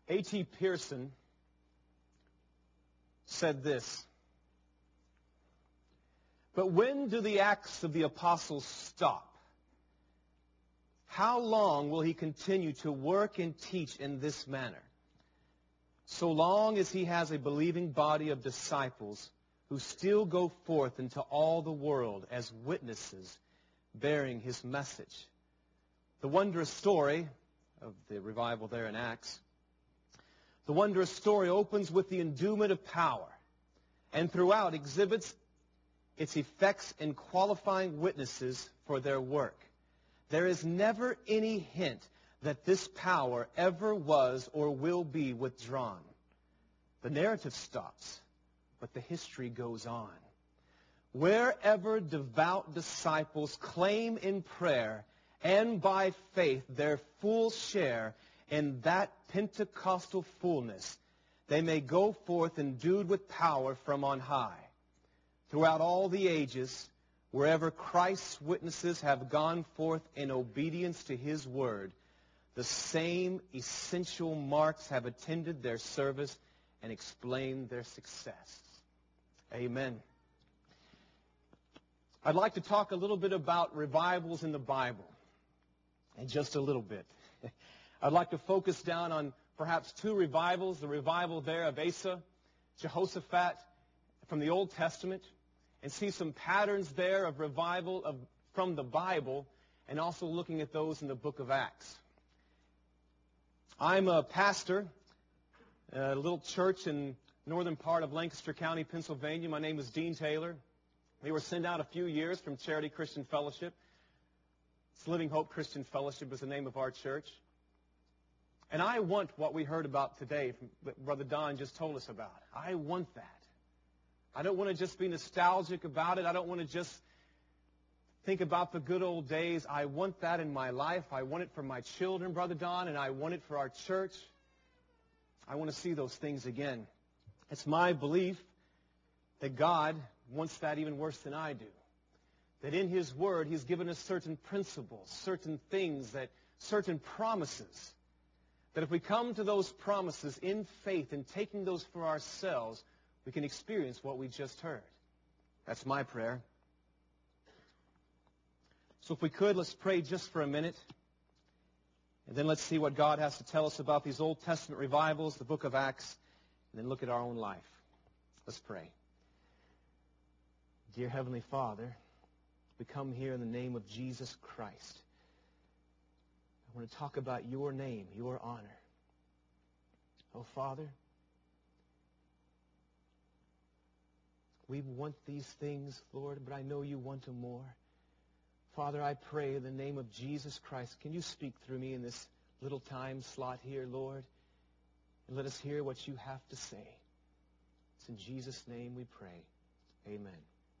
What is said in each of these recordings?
A.T. Pierson said this, "But when do the acts of the apostles stop? How long will he continue to work and teach in this manner? So long as he has a believing body of disciples who still go forth into all the world as witnesses bearing his message." The wondrous story of the revival there in Acts, the wondrous story opens with the endowment of power, and throughout exhibits its effects in qualifying witnesses for their work. There is never any hint that this power ever was or will be withdrawn. The narrative stops, but the history goes on. Wherever devout disciples claim in prayer and by faith their full share in that Pentecostal fullness, they may go forth endued with power from on high. Throughout all the ages, wherever Christ's witnesses have gone forth in obedience to his word, the same essential marks have attended their service and explained their success. Amen. I'd like to talk a little bit about revivals in the Bible, and just a little bit. I'd like to focus down on perhaps two revivals, the revival there of Asa, Jehoshaphat from the Old Testament, and see some patterns there of revival from the Bible, and also looking at those in the book of Acts. I'm a pastor at a little church in northern part of Lancaster County, Pennsylvania. My name is Dean Taylor. We were sent out a few years from Charity Christian Fellowship. It's Living Hope Christian Fellowship is the name of our church. And I want what we heard about today, that Brother Don just told us about. I want that. I don't want to just be nostalgic about it. I don't want to just think about the good old days. I want that in my life. I want it for my children, Brother Don, and I want it for our church. I want to see those things again. It's my belief that God wants that even worse than I do. That in his word, he's given us certain principles, certain things, certain promises. That if we come to those promises in faith and taking those for ourselves, we can experience what we just heard. That's my prayer. So if we could, let's pray just for a minute. And then let's see what God has to tell us about these Old Testament revivals, the book of Acts, and then look at our own life. Let's pray. Dear Heavenly Father, we come here in the name of Jesus Christ. I want to talk about your name, your honor. Oh, Father, we want these things, Lord, but I know you want them more. Father, I pray in the name of Jesus Christ, can you speak through me in this little time slot here, Lord? And let us hear what you have to say. It's in Jesus' name we pray. Amen.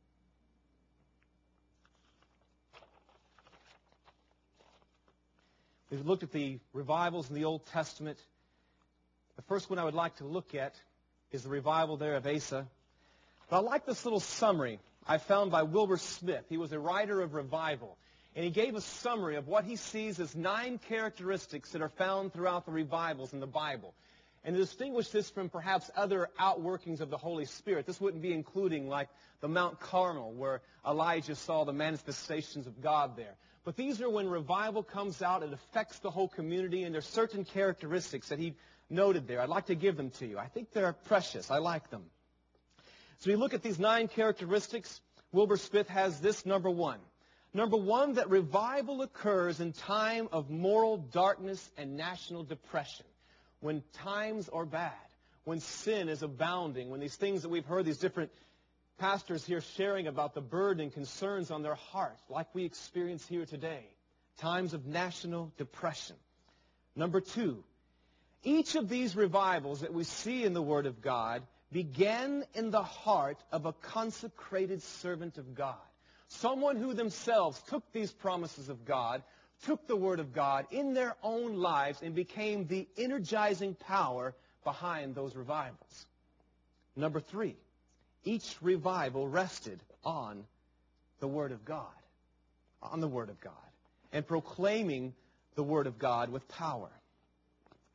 We've looked at the revivals in the Old Testament. The first one I would like to look at is the revival there of Asa. But I like this little summary I found by Wilbur Smith. He was a writer of revival. And he gave a summary of what he sees as 9 characteristics that are found throughout the revivals in the Bible. And to distinguish this from perhaps other outworkings of the Holy Spirit, this wouldn't be including like the Mount Carmel where Elijah saw the manifestations of God there. But these are when revival comes out, it affects the whole community, and there's certain characteristics that he noted there. I'd like to give them to you. I think they're precious. I like them. So we look at these 9 characteristics. Wilbur Smith has this, number 1. Number 1, that revival occurs in time of moral darkness and national depression. When times are bad, when sin is abounding, when these things that we've heard, these different pastors here sharing about the burden and concerns on their heart, like we experience here today, times of national depression. Number 2, each of these revivals that we see in the Word of God began in the heart of a consecrated servant of God. Someone who themselves took these promises of God, took the Word of God in their own lives and became the energizing power behind those revivals. Number 3, each revival rested on the Word of God, and proclaiming the Word of God with power.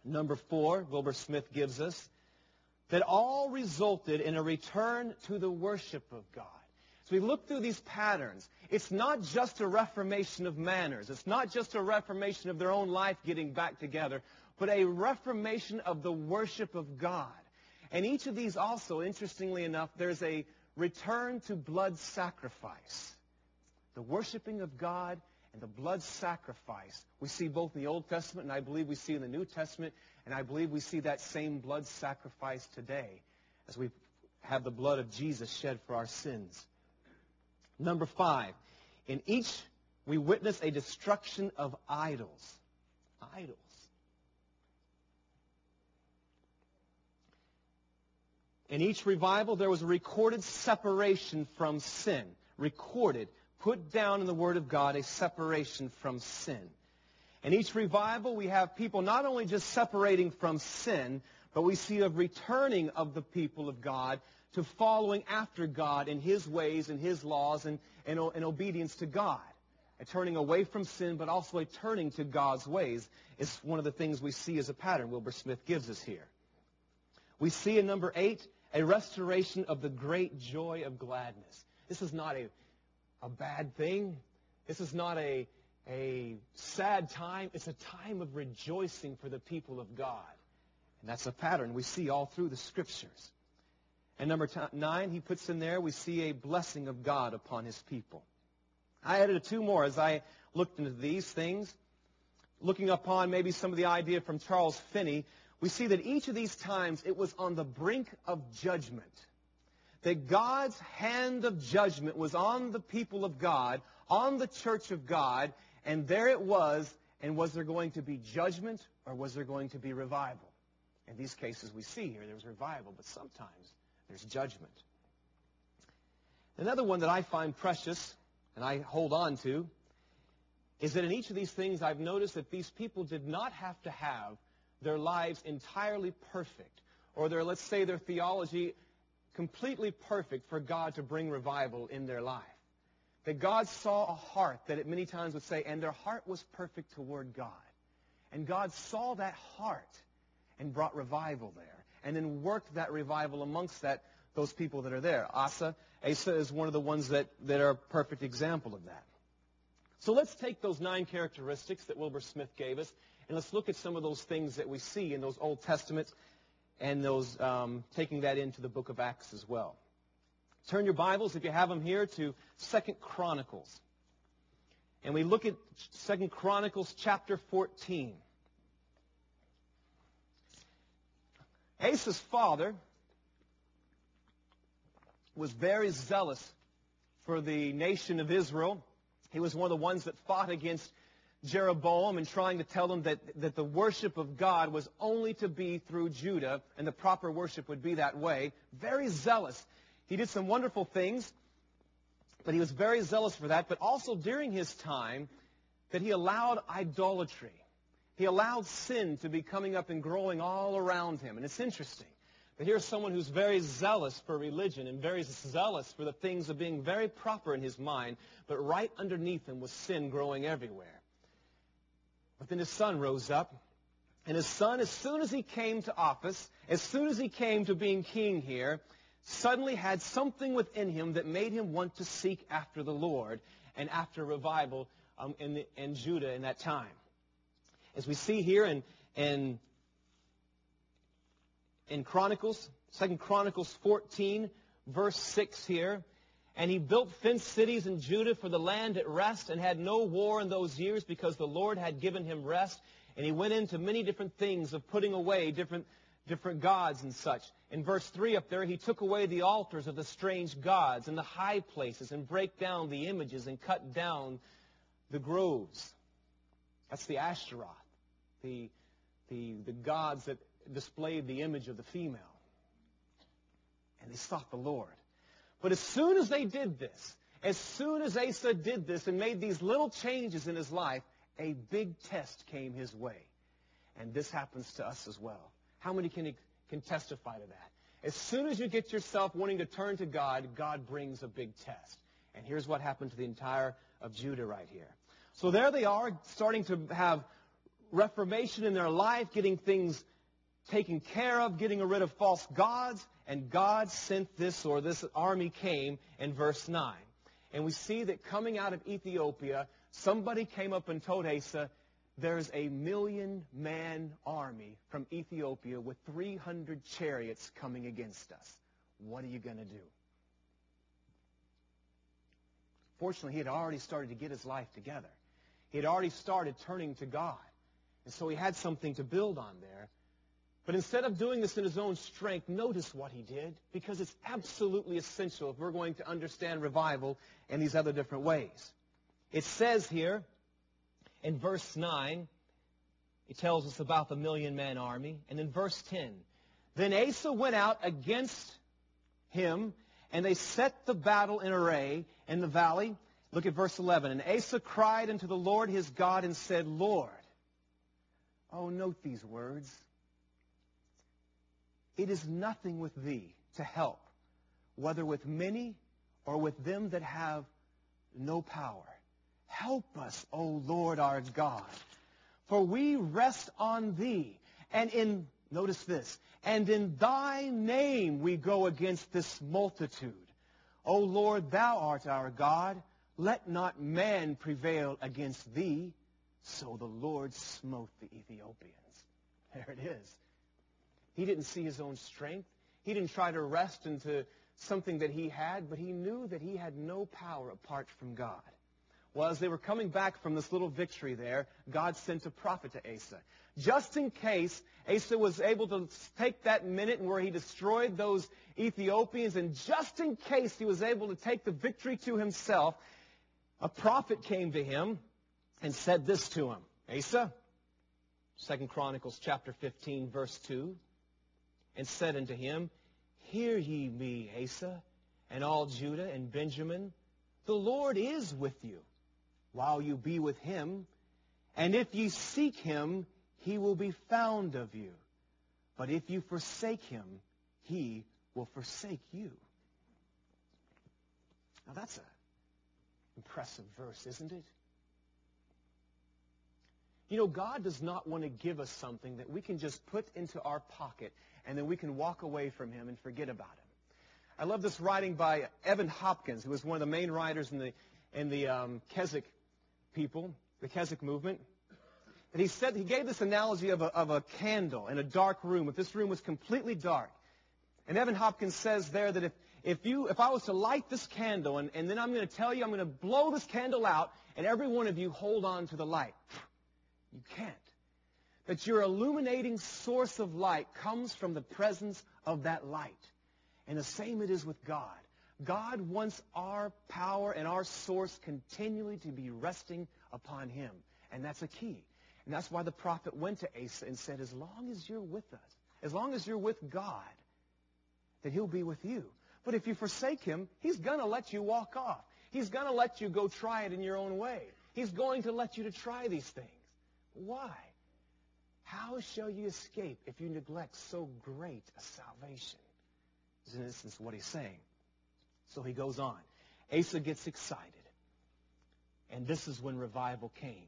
Number 4, Wilbur Smith gives us, that all resulted in a return to the worship of God. So we look through these patterns. It's not just a reformation of manners. It's not just a reformation of their own life getting back together, but a reformation of the worship of God. And each of these also, interestingly enough, there's a return to blood sacrifice. The worshiping of God and the blood sacrifice. We see both in the Old Testament, and I believe we see in the New Testament, and I believe we see that same blood sacrifice today as we have the blood of Jesus shed for our sins. Number 5, in each we witness a destruction of idols. Idols. In each revival, there was a recorded separation from sin. Recorded. Put down in the Word of God a separation from sin. In each revival, we have people not only just separating from sin, but we see a returning of the people of God to following after God in His ways and His laws and obedience to God. A turning away from sin, but also a turning to God's ways is one of the things we see as a pattern Wilbur Smith gives us here. We see in number 8, a restoration of the great joy of gladness. This is not a bad thing. This is not a sad time. It's a time of rejoicing for the people of God. And that's a pattern we see all through the Scriptures. And number 9, he puts in there, we see a blessing of God upon His people. I added 2 more as I looked into these things. Looking upon maybe some of the idea from Charles Finney, we see that each of these times it was on the brink of judgment. That God's hand of judgment was on the people of God, on the church of God, and there it was. And was there going to be judgment or was there going to be revival? In these cases we see here there was revival, but sometimes there's judgment. Another one that I find precious and I hold on to is that in each of these things I've noticed that these people did not have to have their lives entirely perfect or let's say their theology completely perfect for God to bring revival in their life. That God saw a heart that it many times would say, and their heart was perfect toward God. And God saw that heart and brought revival there. And then worked that revival amongst those people that are there. Asa is one of the ones that are a perfect example of that. So let's take those 9 characteristics that Wilbur Smith gave us, and let's look at some of those things that we see in those Old Testaments and those taking that into the book of Acts as well. Turn your Bibles, if you have them here, to 2 Chronicles. And we look at 2 Chronicles chapter 14. Asa's father was very zealous for the nation of Israel. He was one of the ones that fought against Jeroboam and trying to tell him that the worship of God was only to be through Judah and the proper worship would be that way. Very zealous. He did some wonderful things, but he was very zealous for that. But also during his time that he allowed idolatry. He allowed sin to be coming up and growing all around him. And it's interesting that here's someone who's very zealous for religion and very zealous for the things of being very proper in his mind, but right underneath him was sin growing everywhere. But then his son rose up, and his son, as soon as he came to office, as soon as he came to being king here, suddenly had something within him that made him want to seek after the Lord and after revival in Judah in that time. As we see here in Chronicles, 2 Chronicles 14, verse 6 here, and he built fenced cities in Judah for the land at rest and had no war in those years because the Lord had given him rest. And he went into many different things of putting away different gods and such. In verse 3 up there, he took away the altars of the strange gods and the high places and brake down the images and cut down the groves. That's the Ashtaroth, the gods that displayed the image of the female. And they sought the Lord. But as soon as they did this, as soon as Asa did this and made these little changes in his life, a big test came his way. And this happens to us as well. How many can testify to that? As soon as you get yourself wanting to turn to God, God brings a big test. And here's what happened to the entire of Judah right here. So there they are, starting to have reformation in their life, getting things taken care of, getting rid of false gods, and God sent this army came in verse 9. And we see that coming out of Ethiopia, somebody came up and told Asa, there's a 1,000,000-man army from Ethiopia with 300 chariots coming against us. What are you going to do? Fortunately, he had already started to get his life together. He had already started turning to God. And so he had something to build on there. But instead of doing this in his own strength, notice what he did, because it's absolutely essential if we're going to understand revival in these other different ways. It says here in verse 9, it tells us about the 1,000,000-man army. And in verse 10, then Asa went out against him, and they set the battle in array in the valley. Look at verse 11. And Asa cried unto the Lord his God and said, Lord, oh, note these words. It is nothing with thee to help, whether with many or with them that have no power. Help us, O Lord our God, for we rest on thee. And notice this, and in thy name we go against this multitude. O Lord, thou art our God. Let not man prevail against thee. So the Lord smote the Ethiopians. There it is. He didn't see his own strength. He didn't try to rest into something that he had, but he knew that he had no power apart from God. Well, as they were coming back from this little victory there, God sent a prophet to Asa. Just in case Asa was able to take that minute where he destroyed those Ethiopians, and just in case he was able to take the victory to himself, a prophet came to him and said this to him. Asa, 2 Chronicles chapter 15, verse 2, and said unto him, Hear ye me, Asa, and all Judah and Benjamin. The Lord is with you, while you be with him. And if ye seek him, he will be found of you. But if you forsake him, he will forsake you. Now that's an impressive verse, isn't it? You know, God does not want to give us something that we can just put into our pocket and then we can walk away from him and forget about him. I love this writing by Evan Hopkins, who was one of the main writers in the Keswick people, the Keswick movement. And he gave this analogy of a candle in a dark room. If this room was completely dark, and Evan Hopkins says there that if I was to light this candle and then I'm going to tell you I'm going to blow this candle out, and every one of you hold on to the light, you can't. That your illuminating source of light comes from the presence of that light. And the same it is with God. God wants our power and our source continually to be resting upon him. And that's a key. And that's why the prophet went to Asa and said, as long as you're with us, as long as you're with God, that he'll be with you. But if you forsake him, he's going to let you walk off. He's going to let you go try it in your own way. He's going to let you to try these things. Why? How shall you escape if you neglect so great a salvation? Is in essence what he's saying. So he goes on. Asa gets excited. And this is when revival came.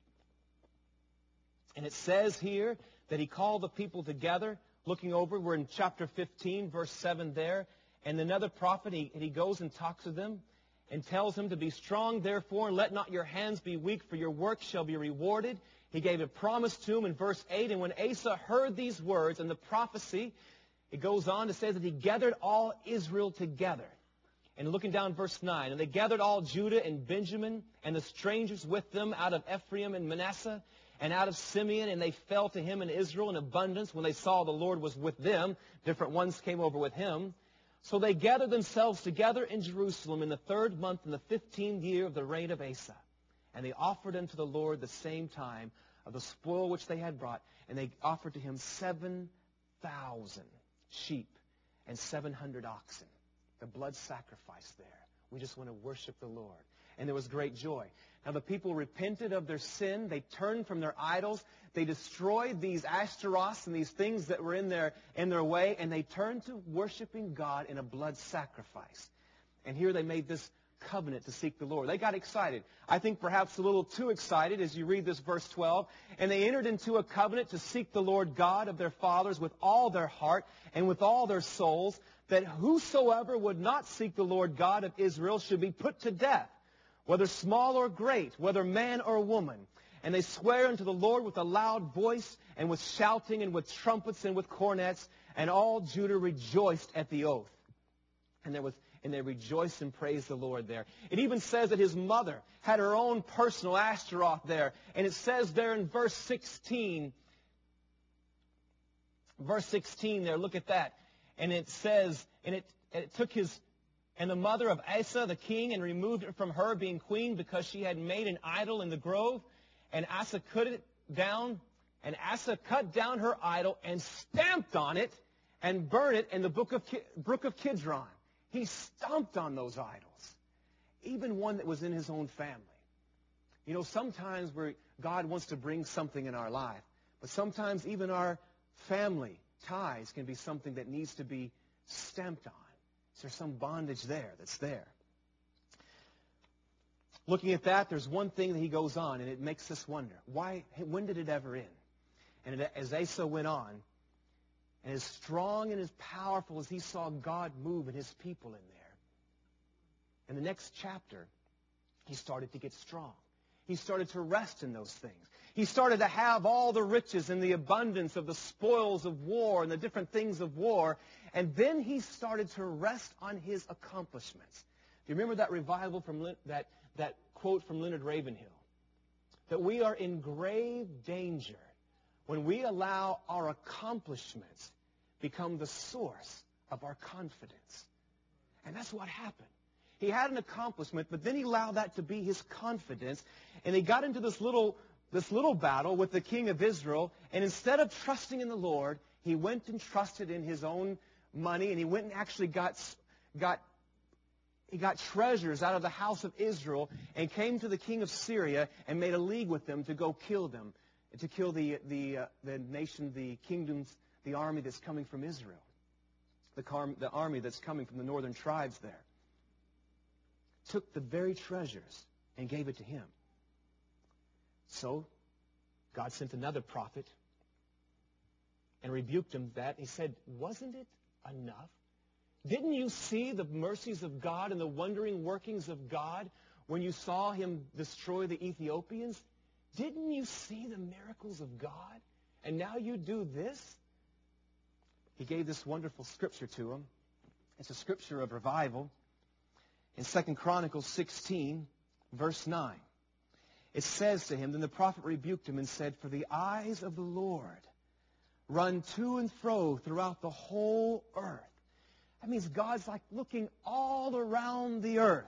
And it says here that he called the people together. Looking over, we're in chapter 15, verse 7 there. And another prophet, he goes and talks to them and tells them to be strong, therefore, and let not your hands be weak, for your work shall be rewarded. He gave a promise to him in verse 8. And when Asa heard these words and the prophecy, it goes on to say that he gathered all Israel together. And looking down verse 9, and they gathered all Judah and Benjamin and the strangers with them out of Ephraim and Manasseh and out of Simeon, and they fell to him in Israel in abundance when they saw the Lord was with them. Different ones came over with him. So they gathered themselves together in Jerusalem in the 3rd month in the 15th year of the reign of Asa. And they offered unto the Lord the same time of the spoil which they had brought. And they offered to him 7,000 sheep and 700 oxen. The blood sacrifice there. We just want to worship the Lord. And there was great joy. Now the people repented of their sin. They turned from their idols. They destroyed these Ashtaroths and these things that were in their way. And they turned to worshiping God in a blood sacrifice. And here they made this covenant to seek the Lord. They got excited. I think perhaps a little too excited as you read this verse 12. And they entered into a covenant to seek the Lord God of their fathers with all their heart and with all their souls, that whosoever would not seek the Lord God of Israel should be put to death, whether small or great, whether man or woman. And they swear unto the Lord with a loud voice, and with shouting, and with trumpets, and with cornets. And all Judah rejoiced at the oath. And they rejoiced and praised the Lord there. It even says that his mother had her own personal Ashtaroth there. And it says there in verse 16 there, look at that. And it says, and it took and the mother of Asa, the king, and removed it from her, being queen, because she had made an idol in the grove. And Asa cut it down, and Asa cut down her idol and stamped on it and burned it in the brook of Kidron. He stomped on those idols, even one that was in his own family. You know, sometimes God wants to bring something in our life, but sometimes even our family ties can be something that needs to be stamped on. Is there some bondage there that's there? Looking at that, there's one thing that he goes on, and it makes us wonder, when did it ever end? And as Asa went on, and as strong and as powerful as he saw God move and his people in there, in the next chapter, he started to get strong. He started to rest in those things. He started to have all the riches and the abundance of the spoils of war and the different things of war. And then he started to rest on his accomplishments. Do you remember that revival from that quote from Leonard Ravenhill? That we are in grave danger when we allow our accomplishments become the source of our confidence. And that's what happened. He had an accomplishment, but then he allowed that to be his confidence. And he got into this little battle with the king of Israel. And instead of trusting in the Lord, he went and trusted in his own money. And he went and actually got treasures out of the house of Israel and came to the king of Syria and made a league with them to go kill them, to kill the nation, the kingdoms, the army that's coming from Israel, the army that's coming from the northern tribes there. Took the very treasures and gave it to him. So God sent another prophet and rebuked him that. He said, wasn't it enough? Didn't you see the mercies of God and the wondering workings of God when you saw him destroy the Ethiopians? Didn't you see the miracles of God? And now you do this? He gave this wonderful scripture to him. It's a scripture of revival. In 2 Chronicles 16, verse 9, it says to him, then the prophet rebuked him and said, for the eyes of the Lord run to and fro throughout the whole earth. That means God's like looking all around the earth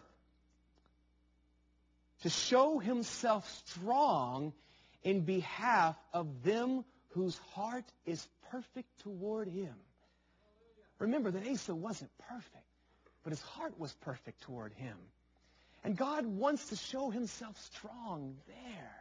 to show himself strong in behalf of them whose heart is perfect toward him. Remember that Asa wasn't perfect, but his heart was perfect toward him. And God wants to show himself strong there.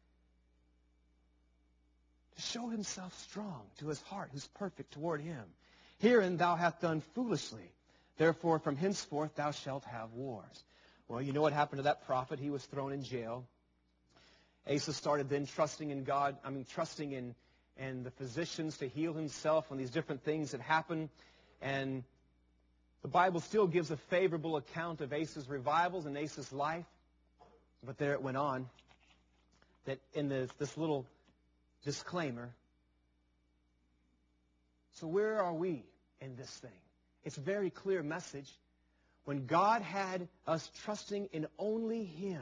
To show himself strong to his heart who's perfect toward him. Herein thou hast done foolishly. Therefore from henceforth thou shalt have wars. Well, you know what happened to that prophet? He was thrown in jail. Asa started then trusting in God, trusting in the physicians to heal himself when these different things had happened. And the Bible still gives a favorable account of Asa's revivals and Asa's life. But there it went on that in this little disclaimer. So where are we in this thing? It's a very clear message. When God had us trusting in only him,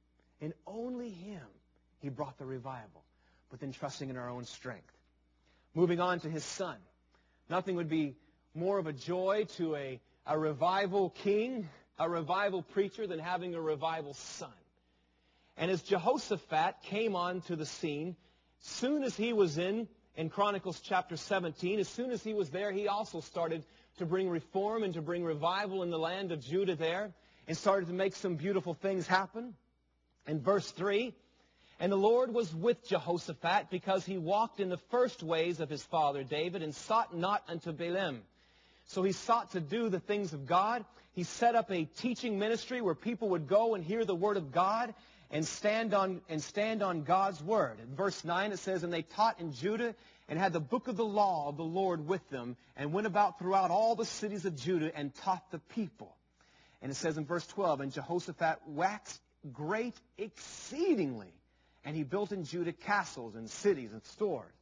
he brought the revival. But then trusting in our own strength. Moving on to his son. Nothing would be more of a joy to a revival king, a revival preacher, than having a revival son. And as Jehoshaphat came onto the scene, soon as he was in Chronicles chapter 17, as soon as he was there, he also started to bring reform and to bring revival in the land of Judah there, and started to make some beautiful things happen. In verse 3, and the Lord was with Jehoshaphat, because he walked in the first ways of his father David, and sought not unto Baalim. So he sought to do the things of God. He set up a teaching ministry where people would go and hear the Word of God and stand on God's Word. In verse 9 it says, "And they taught in Judah and had the book of the law of the Lord with them, and went about throughout all the cities of Judah and taught the people." And it says in verse 12, "And Jehoshaphat waxed great exceedingly, and he built in Judah castles and cities and stores."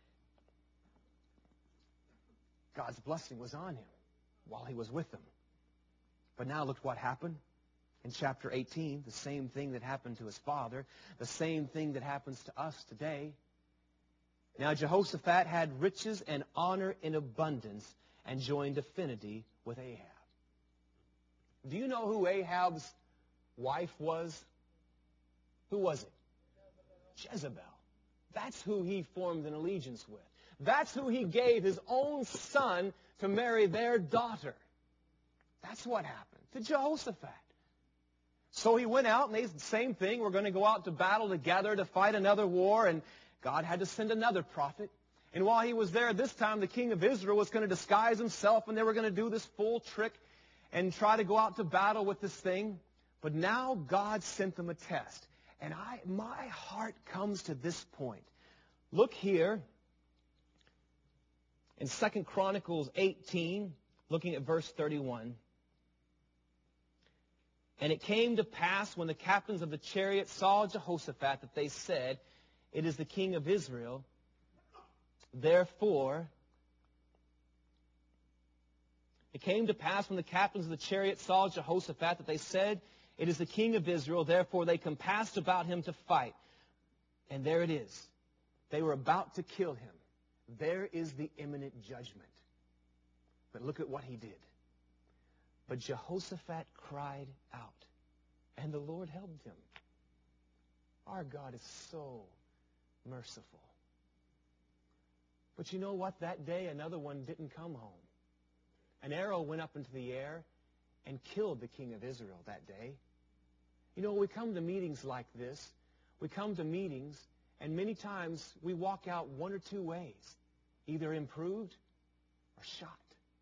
God's blessing was on him while he was with them. But now look what happened. In chapter 18, the same thing that happened to his father, the same thing that happens to us today. Now Jehoshaphat had riches and honor in abundance and joined affinity with Ahab. Do you know who Ahab's wife was? Who was it? Jezebel. That's who he formed an allegiance with. That's who he gave his own son to marry their daughter. That's what happened to Jehoshaphat. So he went out, and they said the same thing. We're going to go out to battle together to fight another war, and God had to send another prophet. And while he was there, this time the king of Israel was going to disguise himself, and they were going to do this full trick and try to go out to battle with this thing. But now God sent them a test. And my heart comes to this point. Look here in 2 Chronicles 18, looking at verse 31. "And it came to pass when the captains of the chariot saw Jehoshaphat that they said, 'It is the king of Israel.' Therefore, it came to pass when the captains of the chariot saw Jehoshaphat that they said, 'It is the king of Israel.' Therefore they compassed about him to fight." And there it is. They were about to kill him. There is the imminent judgment. But look at what he did. "But Jehoshaphat cried out, and the Lord helped him." Our God is so merciful. But you know what? That day, another one didn't come home. An arrow went up into the air and killed the king of Israel that day. You know, we come to meetings like this. We come to meetings, and many times we walk out one or two ways, either improved or shot.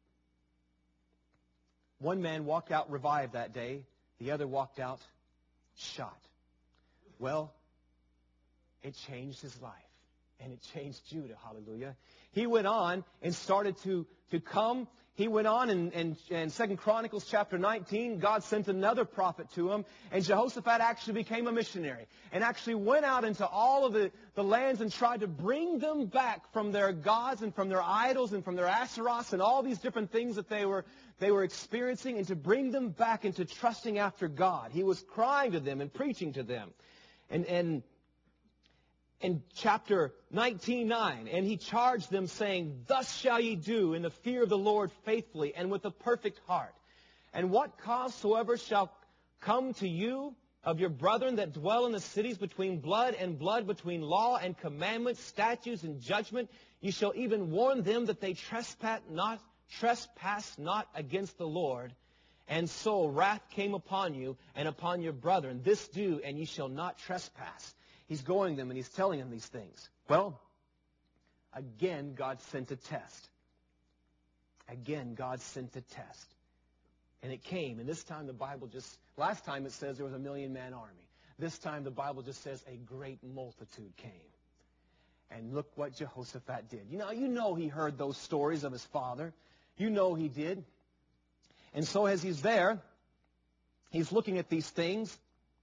One man walked out revived that day. The other walked out shot. Well, it changed his life. And it changed Judah. Hallelujah. He went on and started to come. He went on in 2 Chronicles chapter 19. God sent another prophet to him. And Jehoshaphat actually became a missionary. And actually went out into all of the lands and tried to bring them back from their gods and from their idols and from their Asheroths and all these different things that they were experiencing, and to bring them back into trusting after God. He was crying to them and preaching to them. And in chapter 19:9, "And he charged them, saying, 'Thus shall ye do in the fear of the Lord faithfully and with a perfect heart. And what cause soever shall come to you of your brethren that dwell in the cities between blood and blood, between law and commandment, statutes and judgment, ye shall even warn them that they trespass not against the Lord. And so wrath came upon you and upon your brethren. This do, and ye shall not trespass.'" He's going them and he's telling them these things. Well, again, God sent a test. Again, God sent a test. And it came. And this time the Bible last time it says there was a 1,000,000-man army. This time the Bible just says a great multitude came. And look what Jehoshaphat did. You know he heard those stories of his father. You know he did. And so as he's there, he's looking at these things.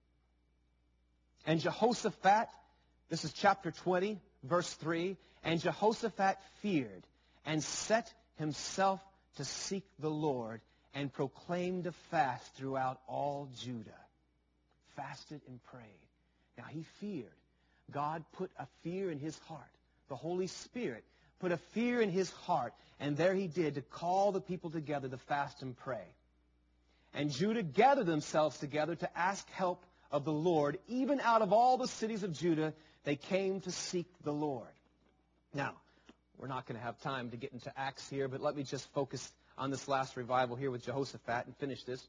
And Jehoshaphat, this is chapter 20, verse 3, "And Jehoshaphat feared and set himself to seek the Lord and proclaimed a fast throughout all Judah." Fasted and prayed. Now he feared. God put a fear in his heart. The Holy Spirit put a fear in his heart. And there he did, to call the people together to fast and pray. And Judah gathered themselves together to ask help of the Lord. Even out of all the cities of Judah, they came to seek the Lord. Now, we're not going to have time to get into Acts here, but let me just focus on this last revival here with Jehoshaphat and finish this.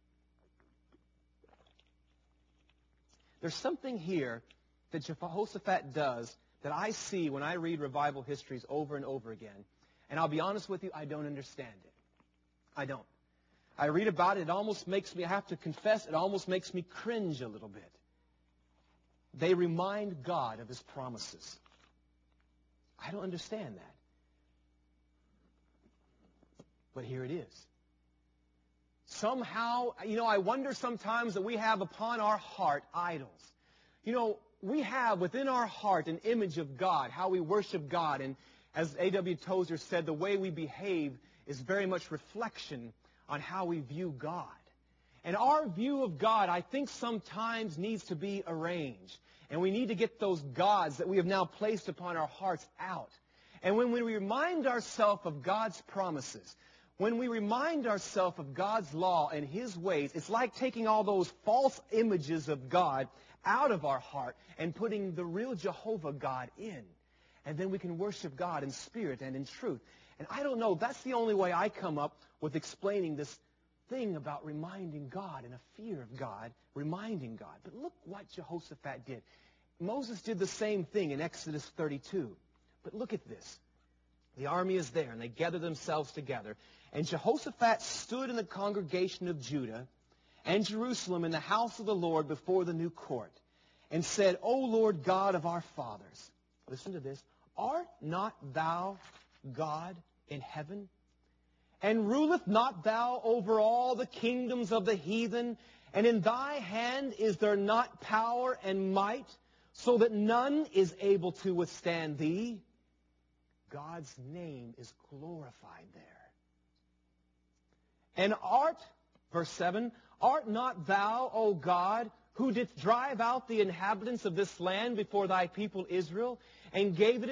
There's something here that Jehoshaphat does that I see when I read revival histories over and over again. And I'll be honest with you, I don't understand it. I don't. I read about it. It almost makes me, I have to confess, it almost makes me cringe a little bit. They remind God of His promises. I don't understand that. But here it is. Somehow, I wonder sometimes that we have upon our heart idols. We have within our heart an image of God, how we worship God. And as A.W. Tozer said, the way we behave is very much reflection on how we view God. And our view of God, I think, sometimes needs to be arranged. And we need to get those gods that we have now placed upon our hearts out. And when we remind ourselves of God's promises, when we remind ourselves of God's law and His ways, it's like taking all those false images of God out of our heart and putting the real Jehovah God in. And then we can worship God in spirit and in truth. And I don't know, that's the only way I come up with explaining this thing about reminding God and a fear of God, reminding God. But look what Jehoshaphat did. Moses did the same thing in Exodus 32. But look at this. The army is there, and they gather themselves together. And Jehoshaphat stood in the congregation of Judah and Jerusalem in the house of the Lord before the new court, and said, O Lord God of our fathers, listen to this, art not thou God in heaven? And ruleth not thou over all the kingdoms of the heathen? And in thy hand is there not power and might, so that none is able to withstand thee? God's name is glorified there. And verse 7, art not thou, O God, who didst drive out the inhabitants of this land before thy people Israel, and givest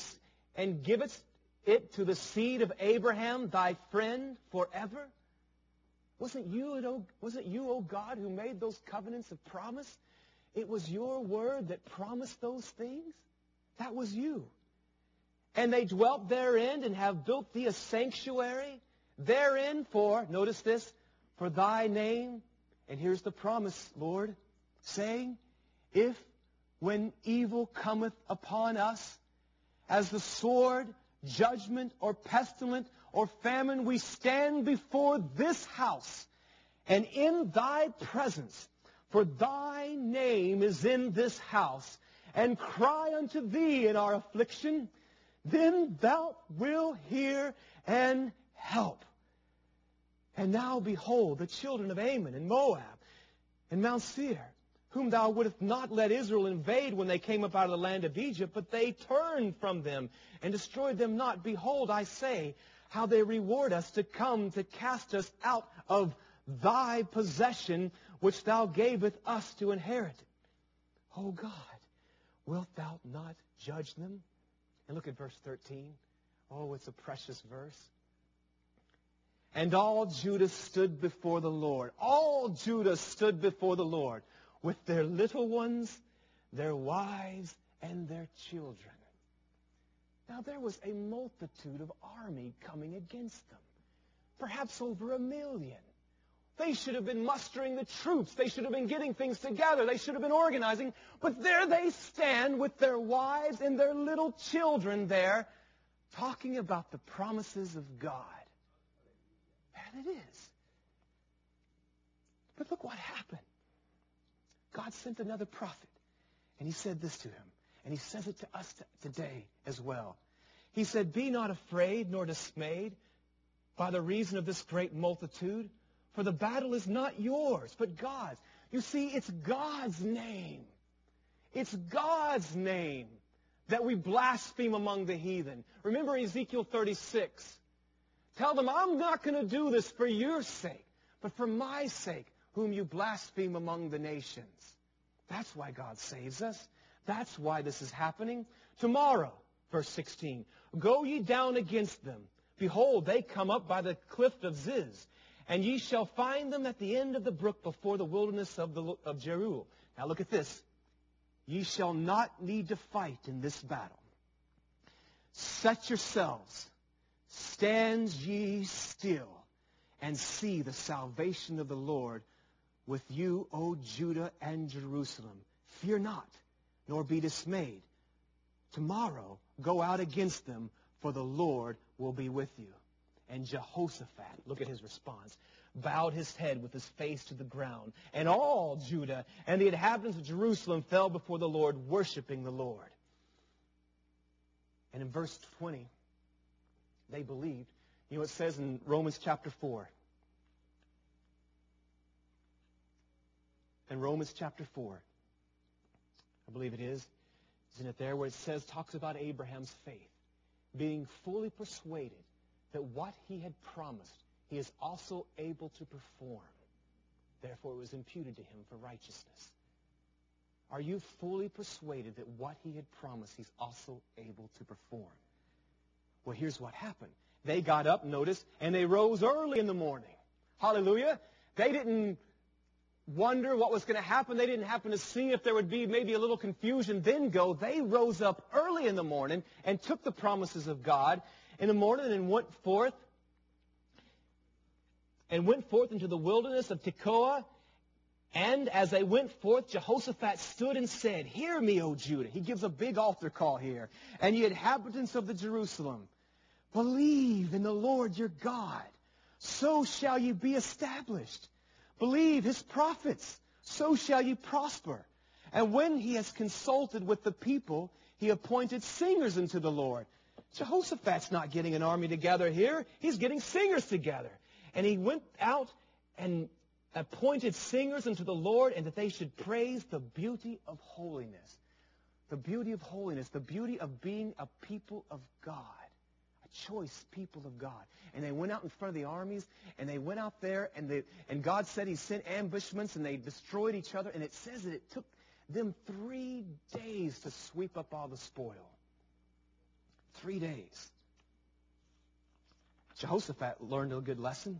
it to the seed of Abraham, thy friend, forever? Wasn't you, O God, who made those covenants of promise? It was your word that promised those things. That was you. And they dwelt therein and have built thee a sanctuary therein for, notice this, for thy name. And here's the promise, Lord, saying, if when evil cometh upon us, as the sword, judgment, or pestilence, or famine, we stand before this house, and in thy presence, for thy name is in this house, and cry unto thee in our affliction, then thou wilt hear and help. And now behold, the children of Ammon and Moab and Mount Seir, whom thou wouldest not let Israel invade when they came up out of the land of Egypt, but they turned from them and destroyed them not. Behold, I say, how they reward us to come to cast us out of thy possession, which thou gavest us to inherit. O God, wilt thou not judge them? And look at verse 13. Oh, it's a precious verse. And all Judah stood before the Lord. All Judah stood before the Lord with their little ones, their wives, and their children. Now there was a multitude of army coming against them. Perhaps over 1 million. They should have been mustering the troops. They should have been getting things together. They should have been organizing. But there they stand with their wives and their little children there, talking about the promises of God. And it is. But look what happened. God sent another prophet, and he said this to him, and he says it to us today as well. He said, be not afraid nor dismayed by the reason of this great multitude, for the battle is not yours, but God's. You see, it's God's name. It's God's name that we blaspheme among the heathen. Remember Ezekiel 36. Tell them, I'm not going to do this for your sake, but for my sake, whom you blaspheme among the nations. That's why God saves us. That's why this is happening. Tomorrow, verse 16, go ye down against them. Behold, they come up by the cliff of Ziz, and ye shall find them at the end of the brook before the wilderness of Jeruel. Now look at this. Ye shall not need to fight in this battle. Set yourselves, stand ye still, and see the salvation of the Lord with you, O Judah and Jerusalem. Fear not, nor be dismayed. Tomorrow go out against them, for the Lord will be with you. And Jehoshaphat, look at his response, bowed his head with his face to the ground. And all Judah and the inhabitants of Jerusalem fell before the Lord, worshiping the Lord. And in verse 20, they believed. You know what it says in Romans chapter 4. In Romans chapter 4, I believe it is. Isn't it there where it says, talks about Abraham's faith, being fully persuaded that what he had promised, he is also able to perform. Therefore, it was imputed to him for righteousness. Are you fully persuaded that what he had promised, he's also able to perform? Well, here's what happened. They got up, notice, and they rose early in the morning. Hallelujah. They didn't wonder what was going to happen. They didn't happen to see if there would be maybe a little confusion, then go. They rose up early in the morning and took the promises of God in the morning and went forth into the wilderness of Tekoa. And as they went forth, Jehoshaphat stood and said, "Hear me, O Judah." He gives a big altar call here. "And ye inhabitants of the Jerusalem, believe in the Lord your God, so shall ye be established. Believe his prophets, so shall ye prosper. And when he has consulted with the people, he appointed singers unto the Lord." Jehoshaphat's not getting an army together here. He's getting singers together. And he went out and appointed singers unto the Lord, and that they should praise the beauty of holiness. The beauty of holiness, the beauty of being a people of God, a choice people of God. And they went out in front of the armies, and they went out there, and God said he sent ambushments, and they destroyed each other. And it says that it took them 3 days to sweep up all the spoil. 3 days. Jehoshaphat learned a good lesson.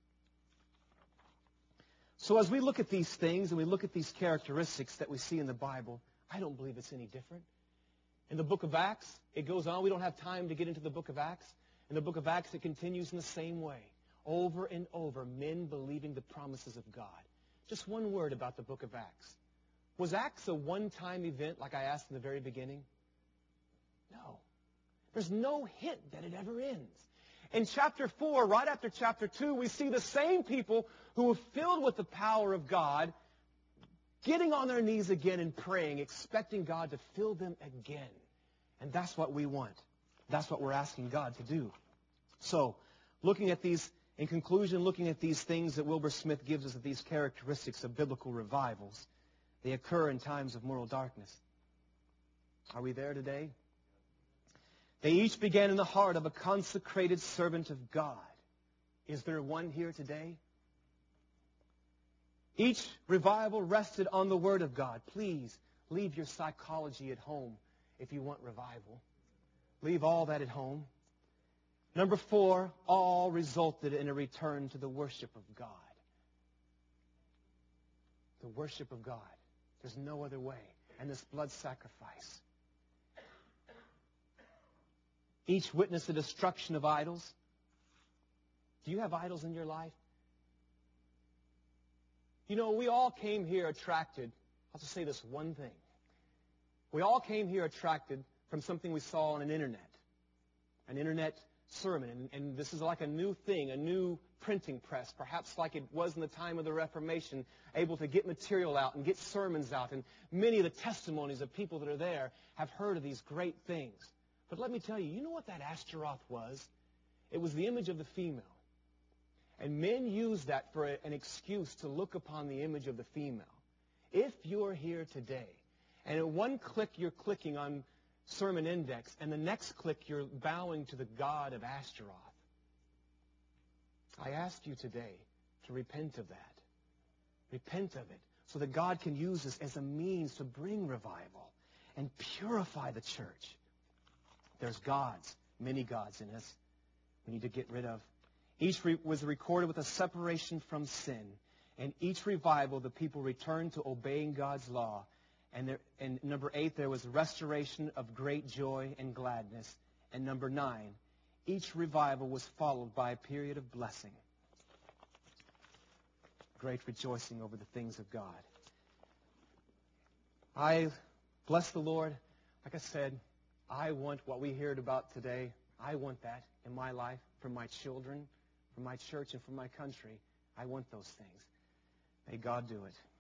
So as we look at these things and we look at these characteristics that we see in the Bible, I don't believe it's any different. In the book of Acts, it goes on. We don't have time to get into the book of Acts. In the book of Acts, it continues in the same way. Over and over, men believing the promises of God. Just one word about the book of Acts. Was Acts a one-time event like I asked in the very beginning? No. There's no hint that it ever ends. In chapter 4, right after chapter 2, we see the same people who were filled with the power of God getting on their knees again and praying, expecting God to fill them again. And that's what we want. That's what we're asking God to do. So, looking at these, in conclusion, looking at these things that Wilbur Smith gives us of these characteristics of biblical revivals, they occur in times of moral darkness. Are we there today? They each began in the heart of a consecrated servant of God. Is there one here today? Each revival rested on the Word of God. Please leave your psychology at home if you want revival. Leave all that at home. Number 4, all resulted in a return to the worship of God. The worship of God. There's no other way. And this blood sacrifice. Each witnessed the destruction of idols. Do you have idols in your life? You know, we all came here attracted. I'll just say this one thing. We all came here attracted from something we saw on an internet sermon. And this is like a new thing, a new printing press, perhaps like it was in the time of the Reformation, able to get material out and get sermons out. And many of the testimonies of people that are there have heard of these great things. But let me tell you, you know what that Ashtaroth was? It was the image of the female. And men use that for an excuse to look upon the image of the female. If you're here today, and in one click you're clicking on Sermon Index, and the next click you're bowing to the god of Ashtaroth, I ask you today to repent of that. Repent of it, so that God can use this as a means to bring revival and purify the church. There's gods, many gods in us we need to get rid of. Each was recorded with a separation from sin. And each revival, the people returned to obeying God's law. And number 8, there was restoration of great joy and gladness. And number 9, each revival was followed by a period of blessing. Great rejoicing over the things of God. I bless the Lord. Like I said, I want what we heard about today. I want that in my life, for my children, for my church, and for my country. I want those things. May God do it.